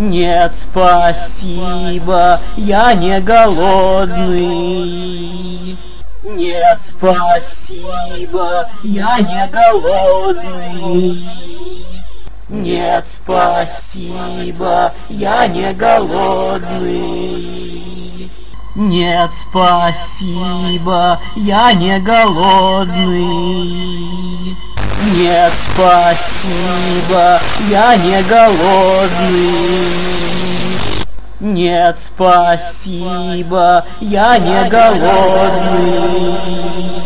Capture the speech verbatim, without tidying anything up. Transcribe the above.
Нет, спасибо, я не голодный. Нет, спасибо, я не голодный. Нет, спасибо, я не голодный. Нет, спасибо, я не голодный. Нет, спасибо, я не голодный. Нет, спасибо, я не голодный.